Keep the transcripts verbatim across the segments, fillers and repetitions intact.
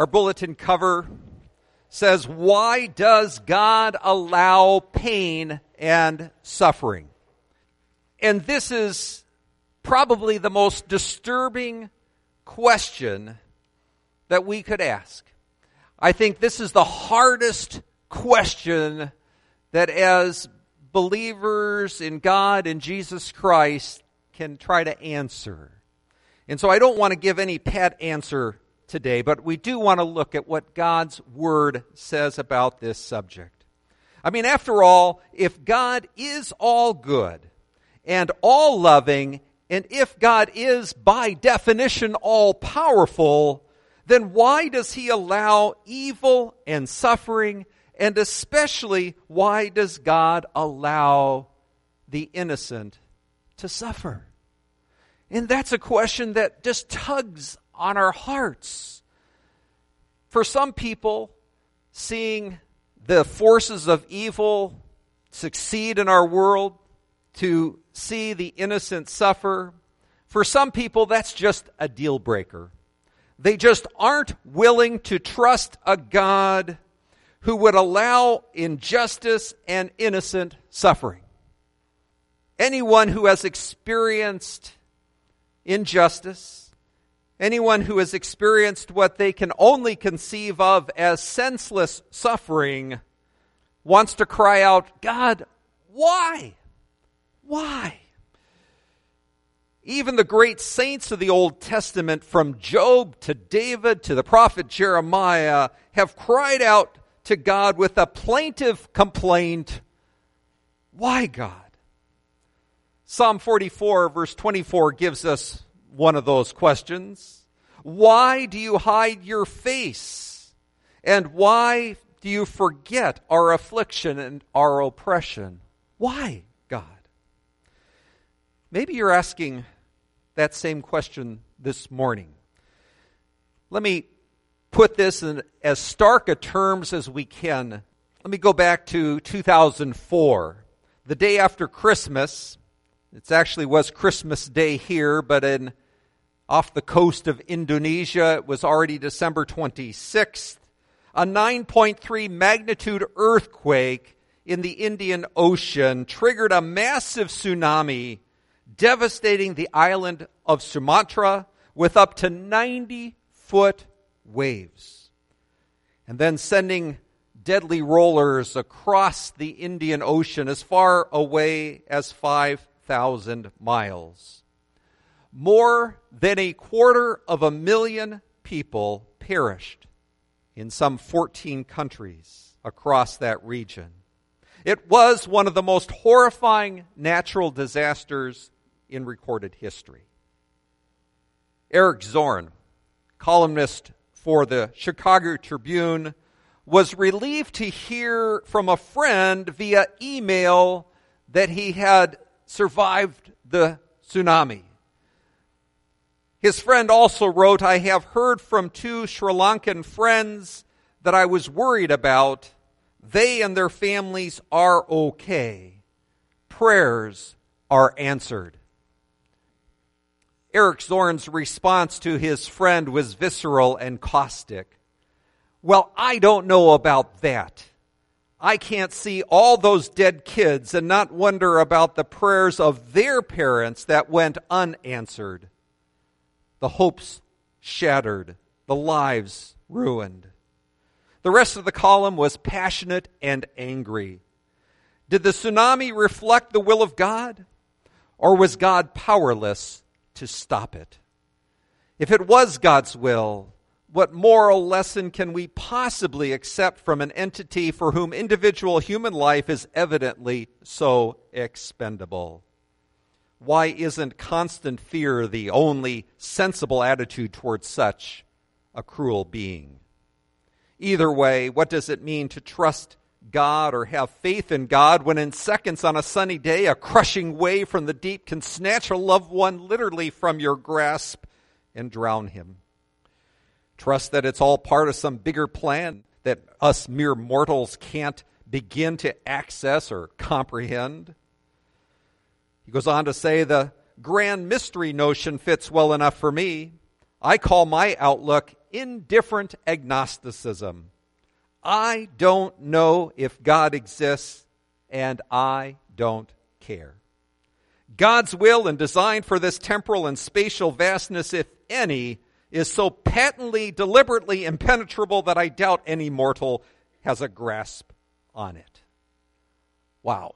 Our bulletin cover says, "Why does God allow pain and suffering?" And this is probably the most disturbing question that we could ask. I think this is the hardest question that as believers in God and Jesus Christ can try to answer. And so I don't want to give any pat answer today, but we do want to look at what God's Word says about this subject. I mean, after all, if God is all good and all loving, and if God is by definition all powerful, then why does He allow evil and suffering, and especially why does God allow the innocent to suffer? And that's a question that just tugs on our hearts. For some people, seeing the forces of evil succeed in our world, to see the innocent suffer, for some people that's just a deal breaker. They just aren't willing to trust a God who would allow injustice and innocent suffering. Anyone who has experienced injustice, anyone who has experienced what they can only conceive of as senseless suffering, wants to cry out, "God, why? Why?" Even the great saints of the Old Testament, from Job to David to the prophet Jeremiah, have cried out to God with a plaintive complaint, "Why, God?" Psalm forty-four, verse twenty-four, gives us one of those questions. "Why do you hide your face? And why do you forget our affliction and our oppression?" Why, God? Maybe you're asking that same question this morning. Let me put this in as stark a terms as we can. Let me go back to two thousand four, the day after Christmas. It actually was Christmas Day here, but in off the coast of Indonesia, it was already December twenty-sixth. A nine point three magnitude earthquake in the Indian Ocean triggered a massive tsunami, devastating the island of Sumatra with up to ninety-foot waves, and then sending deadly rollers across the Indian Ocean as far away as five thousand miles. More than a quarter of a million people perished in some fourteen countries across that region. It was one of the most horrifying natural disasters in recorded history. Eric Zorn, columnist for the Chicago Tribune, was relieved to hear from a friend via email that he had survived the tsunami. His friend also wrote, "I have heard from two Sri Lankan friends that I was worried about. They and their families are okay. Prayers are answered." Eric Zorn's response to his friend was visceral and caustic. "Well, I don't know about that. I can't see all those dead kids and not wonder about the prayers of their parents that went unanswered. The hopes shattered, the lives ruined." The rest of the column was passionate and angry. Did the tsunami reflect the will of God? Or was God powerless to stop it? If it was God's will, what moral lesson can we possibly accept from an entity for whom individual human life is evidently so expendable? Why isn't constant fear the only sensible attitude towards such a cruel being? Either way, what does it mean to trust God or have faith in God when in seconds on a sunny day a crushing wave from the deep can snatch a loved one literally from your grasp and drown him? Trust that it's all part of some bigger plan that us mere mortals can't begin to access or comprehend? He goes on to say, "The grand mystery notion fits well enough for me. I call my outlook indifferent agnosticism. I don't know if God exists, and I don't care. God's will and design for this temporal and spatial vastness, if any, is so patently, deliberately impenetrable that I doubt any mortal has a grasp on it. Wow.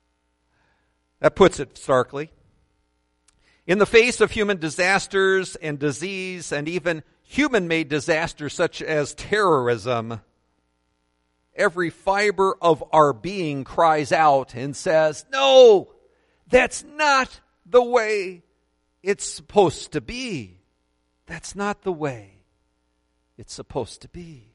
That puts it starkly. In the face of human disasters and disease and even human-made disasters such as terrorism, every fiber of our being cries out and says, no, that's not the way it's supposed to be. That's not the way it's supposed to be.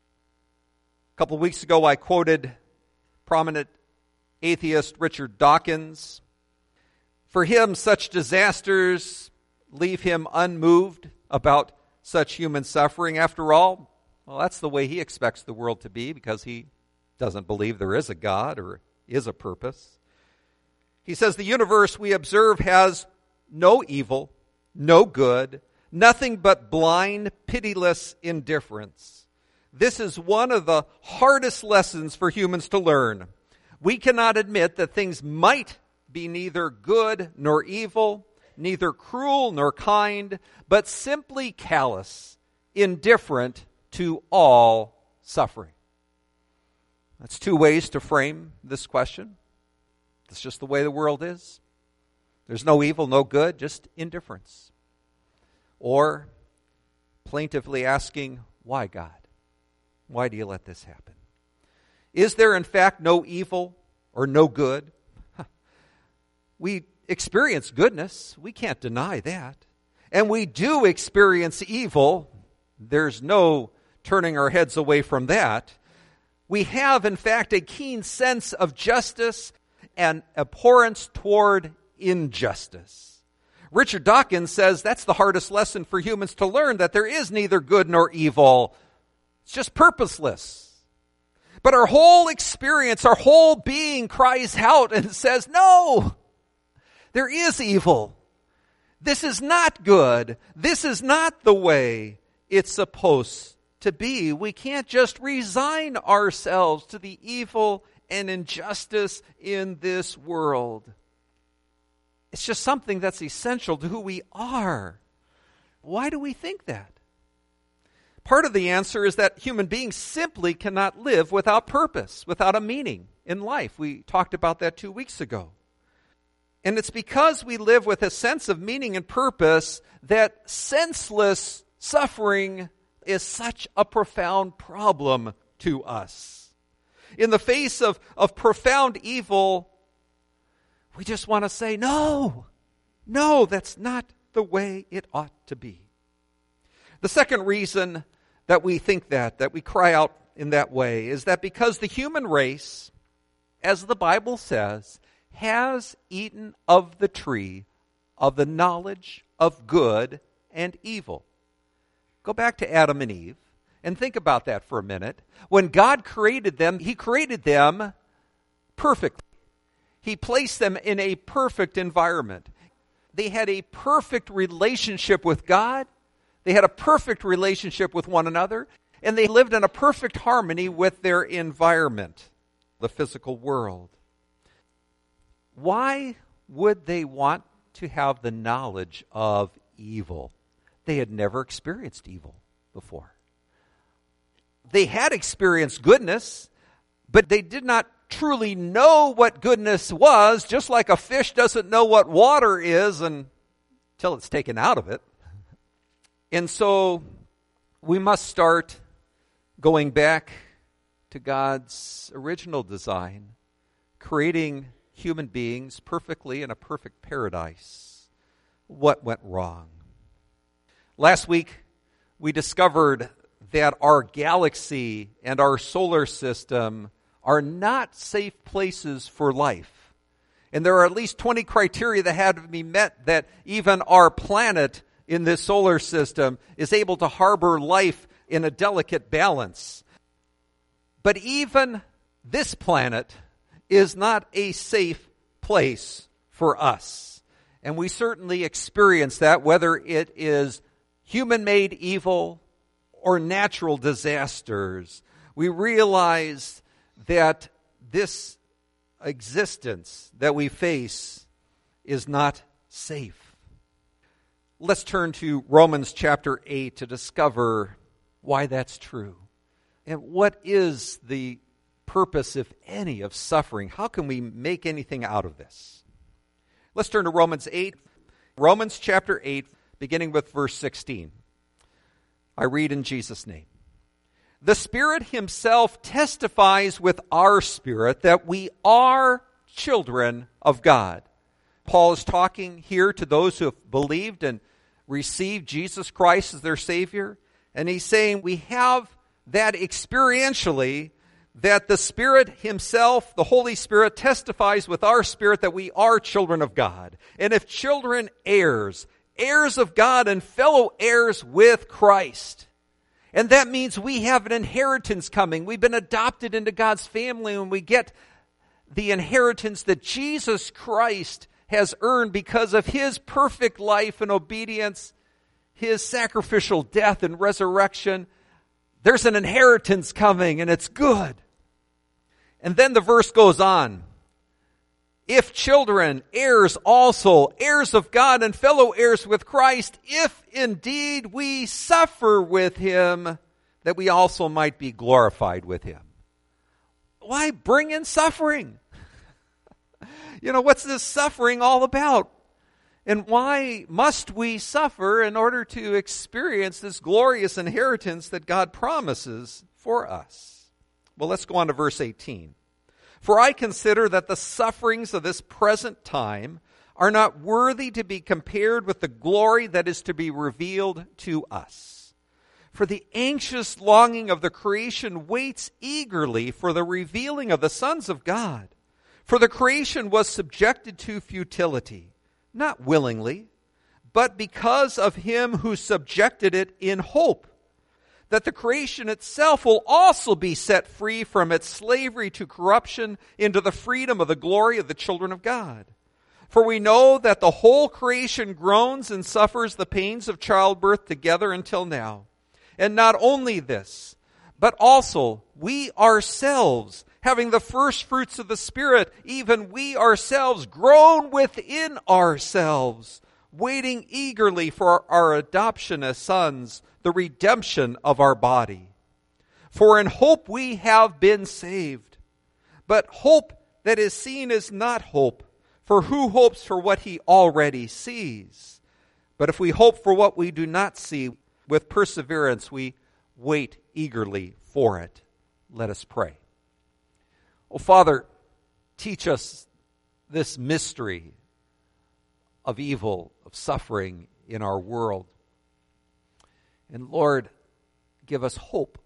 A couple of weeks ago, I quoted prominent atheist Richard Dawkins. For him, such disasters leave him unmoved about such human suffering. After all, well, that's the way he expects the world to be because he doesn't believe there is a God or is a purpose. He says the universe we observe has no evil, no good, nothing but blind, pitiless indifference. This is one of the hardest lessons for humans to learn. We cannot admit that things might be neither good nor evil, neither cruel nor kind, but simply callous, indifferent to all suffering. That's two ways to frame this question. It's just the way the world is. There's no evil, no good, just indifference. Or plaintively asking, why, God? Why do you let this happen? Is there, in fact, no evil or no good? We experience goodness. We can't deny that. And we do experience evil. There's no turning our heads away from that. We have, in fact, a keen sense of justice and abhorrence toward injustice. Richard Dawkins says that's the hardest lesson for humans to learn, that there is neither good nor evil. It's just purposeless. But our whole experience, our whole being cries out and says, no, there is evil. This is not good. This is not the way it's supposed to be. We can't just resign ourselves to the evil and injustice in this world. It's just something that's essential to who we are. Why do we think that? Part of the answer is that human beings simply cannot live without purpose, without a meaning in life. We talked about that two weeks ago. And it's because we live with a sense of meaning and purpose that senseless suffering is such a profound problem to us. In the face of, of profound evil, we just want to say, no, no, that's not the way it ought to be. The second reason that we think that, that we cry out in that way, is that because the human race, as the Bible says, has eaten of the tree of the knowledge of good and evil. Go back to Adam and Eve and think about that for a minute. When God created them, He created them perfectly. He placed them in a perfect environment. They had a perfect relationship with God. They had a perfect relationship with one another. And they lived in a perfect harmony with their environment, the physical world. Why would they want to have the knowledge of evil? They had never experienced evil before. They had experienced goodness, but they did not truly know what goodness was, just like a fish doesn't know what water is until it's taken out of it. And so we must start going back to God's original design, creating human beings perfectly in a perfect paradise. What went wrong? Last week, we discovered that our galaxy and our solar system are not safe places for life. And there are at least twenty criteria that had to be met that even our planet in this solar system is able to harbor life in a delicate balance. But even this planet is not a safe place for us. And we certainly experience that, whether it is human-made evil or natural disasters, we realize that this existence that we face is not safe. Let's turn to Romans chapter eight to discover why that's true. And what is the purpose, if any, of suffering? How can we make anything out of this? Let's turn to Romans eight. Romans chapter eight, beginning with verse sixteen. I read in Jesus' name. The Spirit Himself testifies with our spirit that we are children of God. Paul is talking here to those who have believed and received Jesus Christ as their Savior. And he's saying we have that experientially, that the Spirit Himself, the Holy Spirit, testifies with our spirit that we are children of God. And if children, heirs, heirs of God and fellow heirs with Christ. And that means we have an inheritance coming. We've been adopted into God's family, and we get the inheritance that Jesus Christ has earned because of His perfect life and obedience, His sacrificial death and resurrection. There's an inheritance coming, and it's good. And then the verse goes on. If children, heirs also, heirs of God and fellow heirs with Christ, if indeed we suffer with Him, that we also might be glorified with Him. Why bring in suffering? You know, what's this suffering all about? And why must we suffer in order to experience this glorious inheritance that God promises for us? Well, let's go on to verse eighteen. For I consider that the sufferings of this present time are not worthy to be compared with the glory that is to be revealed to us. For the anxious longing of the creation waits eagerly for the revealing of the sons of God. For the creation was subjected to futility, not willingly, but because of Him who subjected it in hope, that the creation itself will also be set free from its slavery to corruption into the freedom of the glory of the children of God. For we know that the whole creation groans and suffers the pains of childbirth together until now. And not only this, but also we ourselves, having the first fruits of the Spirit, even we ourselves groan within ourselves, waiting eagerly for our adoption as sons, the redemption of our body. For in hope we have been saved. But hope that is seen is not hope, for who hopes for what he already sees? But if we hope for what we do not see, with perseverance we wait eagerly for it. Let us pray. Oh, Father, teach us this mystery of evil, of suffering in our world. And Lord, give us hope.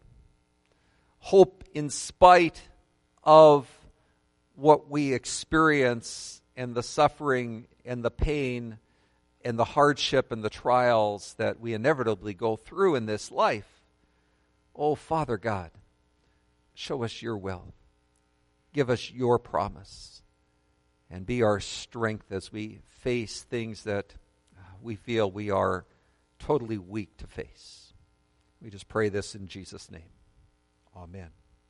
Hope in spite of what we experience and the suffering and the pain and the hardship and the trials that we inevitably go through in this life. Oh, Father God, show us your will. Give us your promise. And be our strength as we face things that we feel we are totally weak to face. We just pray this in Jesus' name. Amen.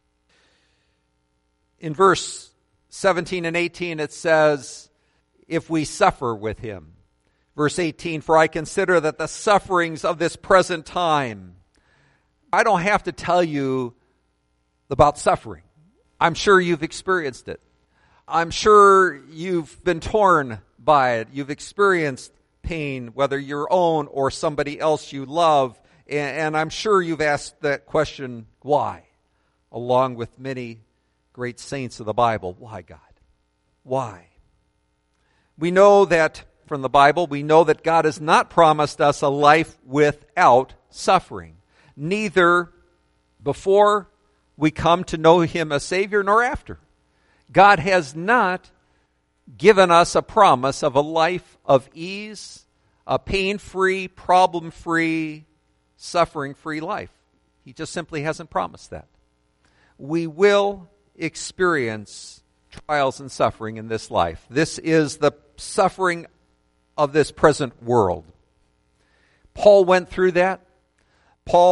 In verse seventeen and eighteen it says, if we suffer with him. Verse eighteen, for I consider that the sufferings of this present time, I don't have to tell you about suffering. I'm sure you've experienced it. I'm sure you've been torn by it. You've experienced pain, whether your own or somebody else you love. And I'm sure you've asked that question, why? Along with many great saints of the Bible. Why, God? Why? We know that from the Bible, we know that God has not promised us a life without suffering. Neither before we come to know Him as Savior nor after. God has not given us a promise of a life of ease, a pain-free, problem-free, suffering-free life. He just simply hasn't promised that. We will experience trials and suffering in this life. This is the suffering of this present world. Paul went through that. Paul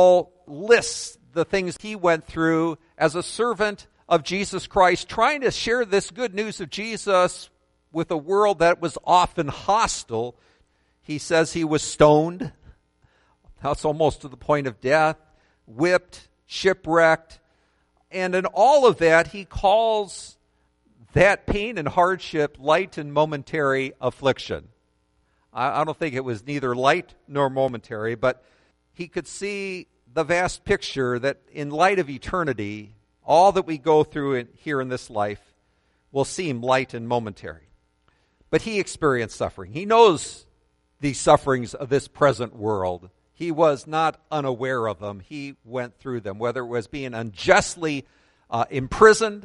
lists the things he went through as a servant of Jesus Christ, trying to share this good news of Jesus with a world that was often hostile. He says he was stoned. That's almost to the point of death, whipped, shipwrecked. And in all of that, he calls that pain and hardship light and momentary affliction. I, I don't think it was neither light nor momentary, but he could see the vast picture that in light of eternity, all that we go through in, here in this life will seem light and momentary. But he experienced suffering. He knows the sufferings of this present world. He was not unaware of them. He went through them, whether it was being unjustly uh, imprisoned,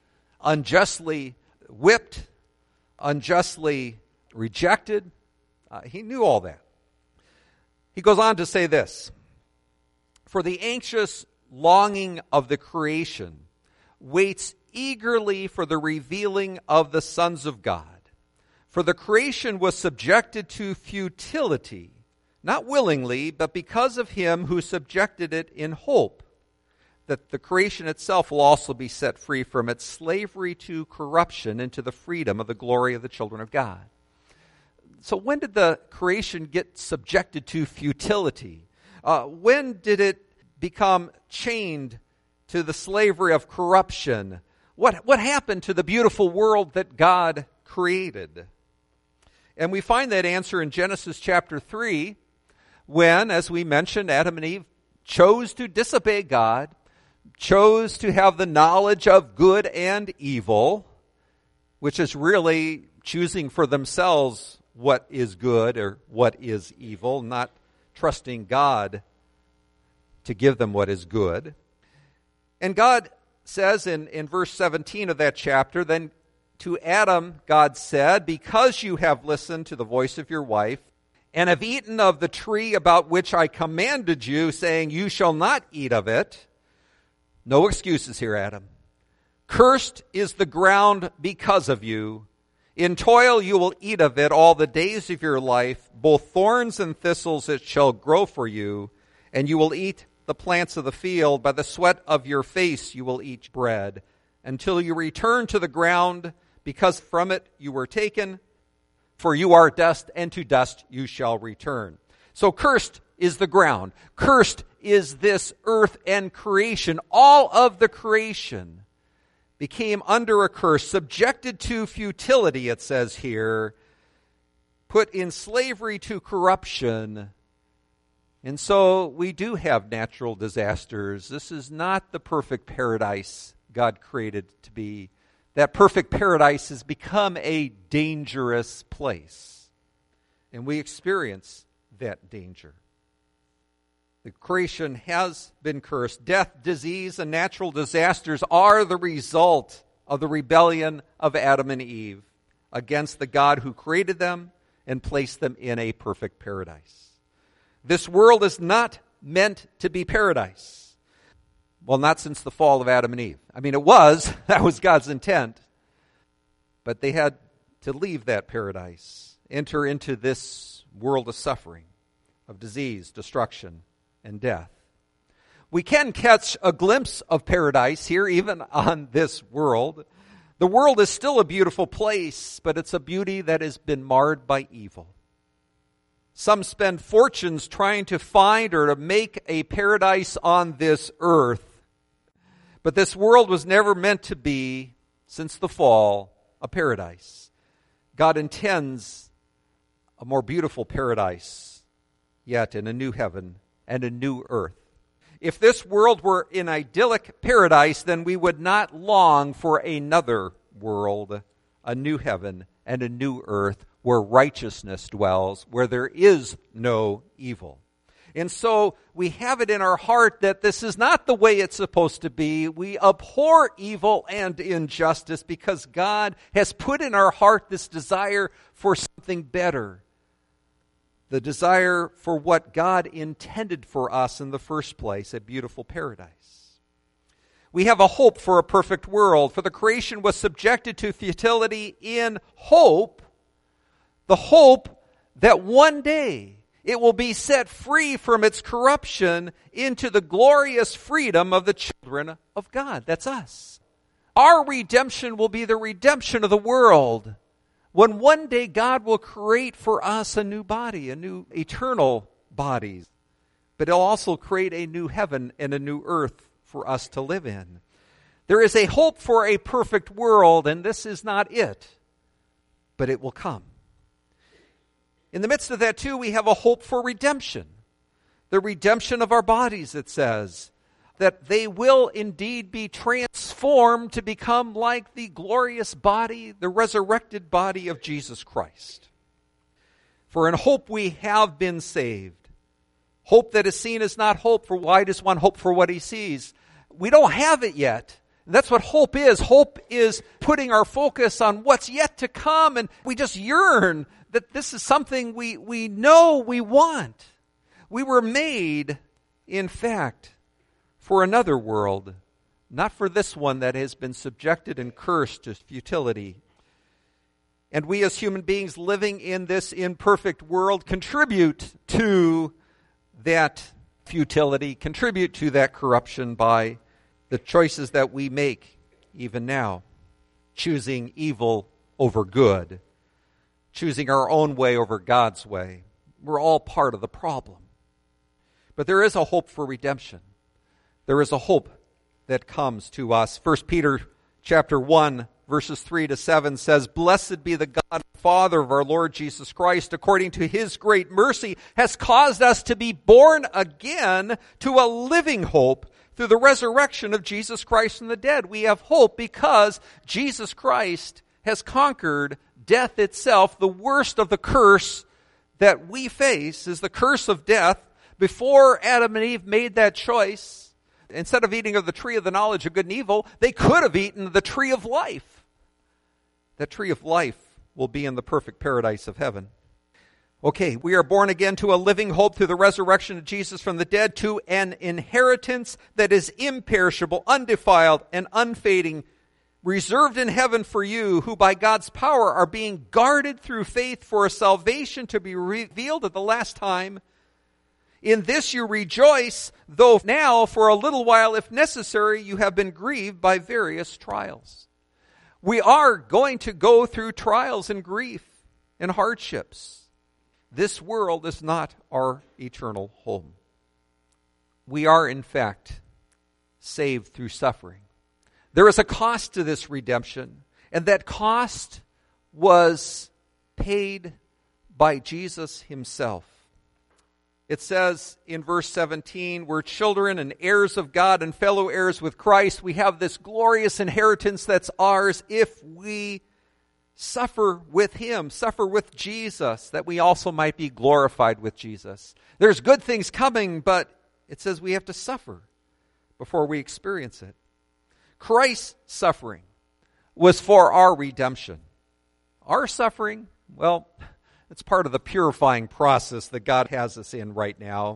unjustly whipped, unjustly rejected. Uh, he knew all that. He goes on to say this: "For the anxious longing of the creation waits eagerly for the revealing of the sons of God. For the creation was subjected to futility, not willingly, but because of him who subjected it in hope, that the creation itself will also be set free from its slavery to corruption into the freedom of the glory of the children of God." So when did the creation get subjected to futility? Uh, when did it become chained to the slavery of corruption? What, what happened to the beautiful world that God created? And we find that answer in Genesis chapter three, when, as we mentioned, Adam and Eve chose to disobey God, chose to have the knowledge of good and evil, which is really choosing for themselves what is good or what is evil, not trusting God to give them what is good. And God says in, in verse seventeen of that chapter, "Then to Adam God said, because you have listened to the voice of your wife, and have eaten of the tree about which I commanded you, saying, you shall not eat of it." No excuses here, Adam. "Cursed is the ground because of you. In toil you will eat of it all the days of your life. Both thorns and thistles it shall grow for you, and you will eat the plants of the field. By the sweat of your face you will eat bread, until you return to the ground, because from it you were taken. For you are dust, and to dust you shall return." So cursed is the ground. Cursed is this earth and creation. All of the creation became under a curse, subjected to futility, it says here, put in slavery to corruption. And so we do have natural disasters. This is not the perfect paradise God created to be. That perfect paradise has become a dangerous place. And we experience that danger. The creation has been cursed. Death, disease, and natural disasters are the result of the rebellion of Adam and Eve against the God who created them and placed them in a perfect paradise. This world is not meant to be paradise. Well, not since the fall of Adam and Eve. I mean, it was. That was God's intent. But they had to leave that paradise, enter into this world of suffering, of disease, destruction, and death. We can catch a glimpse of paradise here, even on this world. The world is still a beautiful place, but it's a beauty that has been marred by evil. Some spend fortunes trying to find or to make a paradise on this earth. But this world was never meant to be, since the fall, a paradise. God intends a more beautiful paradise, yet in a new heaven and a new earth. If this world were an idyllic paradise, then we would not long for another world, a new heaven and a new earth, where righteousness dwells, where there is no evil. And so we have it in our heart that this is not the way it's supposed to be. We abhor evil and injustice because God has put in our heart this desire for something better. The desire for what God intended for us in the first place, a beautiful paradise. We have a hope for a perfect world, for the creation was subjected to futility in hope, the hope that one day It will be set free from its corruption into the glorious freedom of the children of God. That's us. Our redemption will be the redemption of the world, when one day God will create for us a new body, a new eternal body. But He'll also create a new heaven and a new earth for us to live in. There is a hope for a perfect world, and this is not it, but it will come. In the midst of that, too, we have a hope for redemption. The redemption of our bodies, it says, that they will indeed be transformed to become like the glorious body, the resurrected body of Jesus Christ. For in hope we have been saved. Hope that is seen is not hope, for why does one hope for what he sees? We don't have it yet. That's what hope is. Hope is putting our focus on what's yet to come, and we just yearn that this is something we, we know we want. We were made, in fact, for another world, not for this one that has been subjected and cursed to futility. And we as human beings living in this imperfect world contribute to that futility, contribute to that corruption by the choices that we make even now, choosing evil over good, choosing our own way over God's way. We're all part of the problem. But there is a hope for redemption. There is a hope that comes to us. First Peter chapter one, verses three to seven says, "Blessed be the God and Father of our Lord Jesus Christ, according to His great mercy, has caused us to be born again to a living hope through the resurrection of Jesus Christ from the dead." We have hope because Jesus Christ has conquered death itself. The worst of the curse that we face is the curse of death. Before Adam and Eve made that choice, instead of eating of the tree of the knowledge of good and evil, they could have eaten the tree of life. That tree of life will be in the perfect paradise of heaven. Okay, we are born again to a living hope through the resurrection of Jesus from the dead, to an inheritance that is imperishable, undefiled, and unfading, reserved in heaven for you, who by God's power are being guarded through faith for a salvation to be revealed at the last time. In this you rejoice, though now for a little while, if necessary, you have been grieved by various trials. We are going to go through trials and grief and hardships. This world is not our eternal home. We are, in fact, saved through suffering. There is a cost to this redemption, and that cost was paid by Jesus Himself. It says in verse seventeen, we're children and heirs of God and fellow heirs with Christ. We have this glorious inheritance that's ours if we suffer with Him, suffer with Jesus, that we also might be glorified with Jesus. There's good things coming, but it says we have to suffer before we experience it. Christ's suffering was for our redemption. Our suffering, well, it's part of the purifying process that God has us in right now,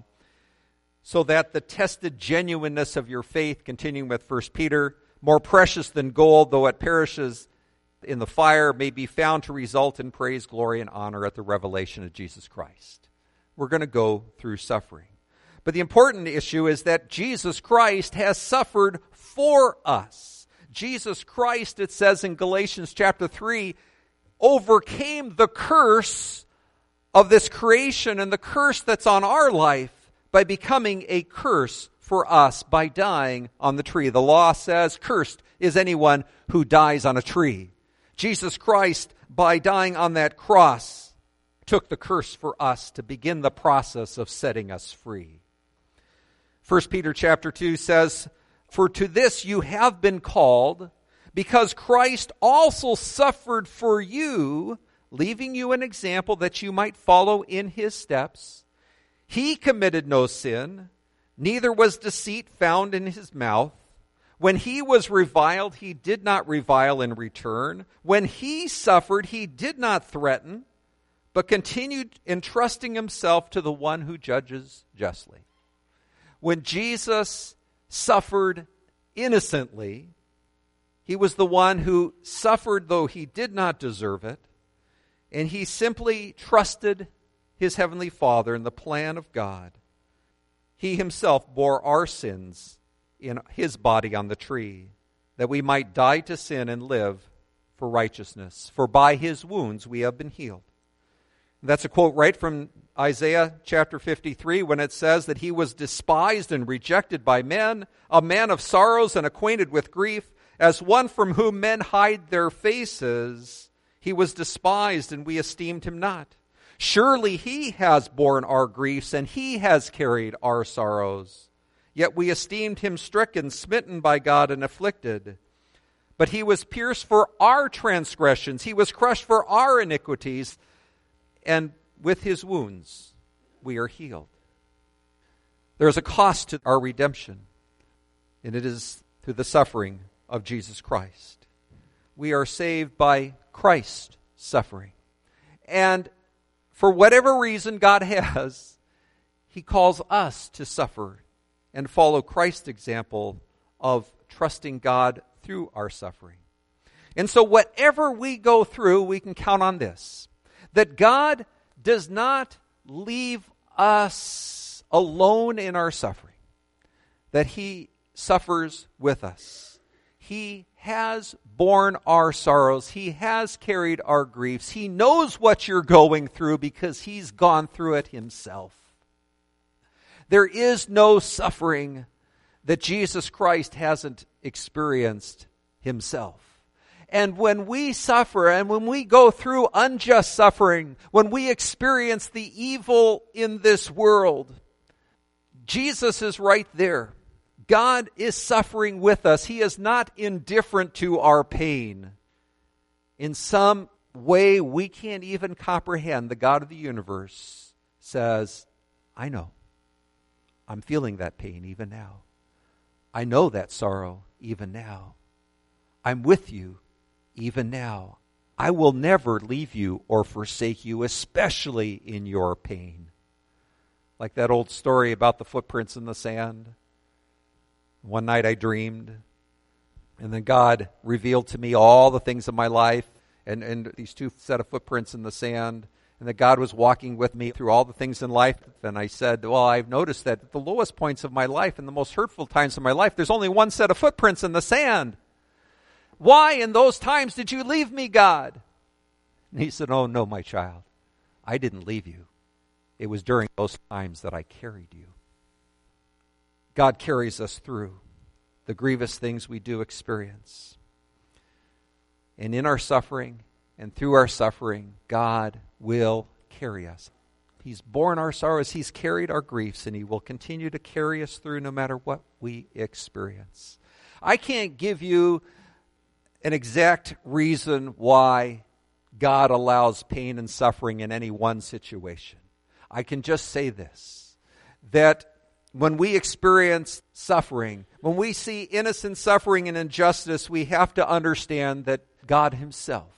so that the tested genuineness of your faith, continuing with First Peter, more precious than gold, though it perishes in the fire, may be found to result in praise, glory, and honor at the revelation of Jesus Christ. We're going to go through suffering. But the important issue is that Jesus Christ has suffered for us. Jesus Christ, it says in Galatians chapter three, overcame the curse of this creation and the curse that's on our life by becoming a curse for us by dying on the tree. The law says, cursed is anyone who dies on a tree. Jesus Christ, by dying on that cross, took the curse for us to begin the process of setting us free. First Peter chapter two says, "For to this you have been called, because Christ also suffered for you, leaving you an example that you might follow in His steps. He committed no sin, neither was deceit found in His mouth. When He was reviled, He did not revile in return. When He suffered, He did not threaten, but continued entrusting Himself to the one who judges justly." When Jesus suffered innocently, He was the one who suffered though He did not deserve it, and He simply trusted his heavenly Father in the plan of God, he himself bore our sins in his body on the tree, that we might die to sin and live for righteousness. For by his wounds we have been healed. That's a quote right from Isaiah chapter fifty-three, when it says that he was despised and rejected by men, a man of sorrows and acquainted with grief, as one from whom men hide their faces. He was despised, and we esteemed him not. Surely he has borne our griefs, and he has carried our sorrows. Yet we esteemed him stricken, smitten by God, and afflicted. But he was pierced for our transgressions. He was crushed for our iniquities. And with his wounds we are healed. There is a cost to our redemption, and it is through the suffering of Jesus Christ. We are saved by Christ's suffering. And for whatever reason God has, he calls us to suffer and follow Christ's example of trusting God through our suffering. And so whatever we go through, we can count on this, that God does not leave us alone in our suffering, that he suffers with us. He has borne our sorrows. He has carried our griefs. He knows what you're going through because he's gone through it himself. There is no suffering that Jesus Christ hasn't experienced himself. And when we suffer and when we go through unjust suffering, when we experience the evil in this world, Jesus is right there. God is suffering with us. He is not indifferent to our pain. In some way we can't even comprehend, the God of the universe says, I know. I'm feeling that pain even now. I know that sorrow even now. I'm with you even now. I will never leave you or forsake you, especially in your pain. Like that old story about the footprints in the sand. One night I dreamed, and then God revealed to me all the things of my life, and, and these two set of footprints in the sand, and that God was walking with me through all the things in life. And I said, well, I've noticed that at the lowest points of my life and the most hurtful times of my life, there's only one set of footprints in the sand. Why in those times did you leave me, God? And he said, oh, no, my child, I didn't leave you. It was during those times that I carried you. God carries us through the grievous things we do experience. And in our suffering and through our suffering, God will carry us. He's borne our sorrows, he's carried our griefs, and he will continue to carry us through no matter what we experience. I can't give you an exact reason why God allows pain and suffering in any one situation. I can just say this, that when we experience suffering, when we see innocent suffering and injustice, we have to understand that God himself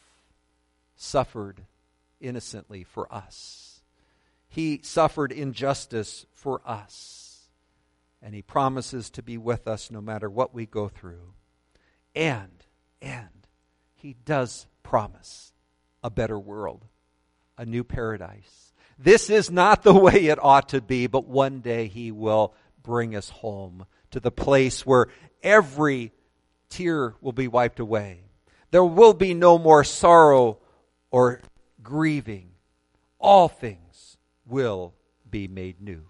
suffered innocently for us. He suffered injustice for us. And he promises to be with us no matter what we go through. And, and he does promise a better world, a new paradise. This is not the way it ought to be, but one day he will bring us home to the place where every tear will be wiped away. There will be no more sorrow or grieving. All things will be made new.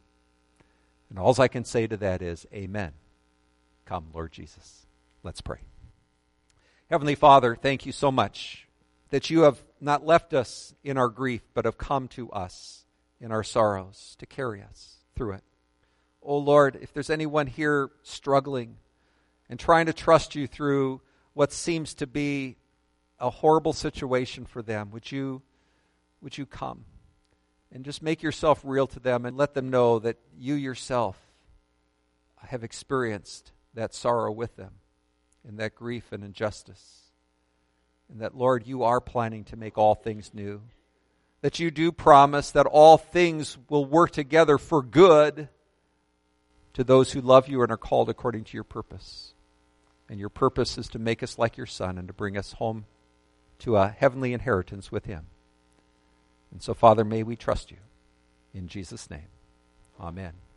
And all I can say to that is, amen. Come, Lord Jesus. Let's pray. Heavenly Father, thank you so much that you have not left us in our grief, but have come to us in our sorrows to carry us through it. Oh Lord, if there's anyone here struggling and trying to trust you through what seems to be a horrible situation for them, would you, would you come and just make yourself real to them and let them know that you yourself have experienced that sorrow with them and that grief and injustice. And that, Lord, you are planning to make all things new. That you do promise that all things will work together for good to those who love you and are called according to your purpose. And your purpose is to make us like your Son and to bring us home to a heavenly inheritance with him. And so, Father, may we trust you. In Jesus' name, amen.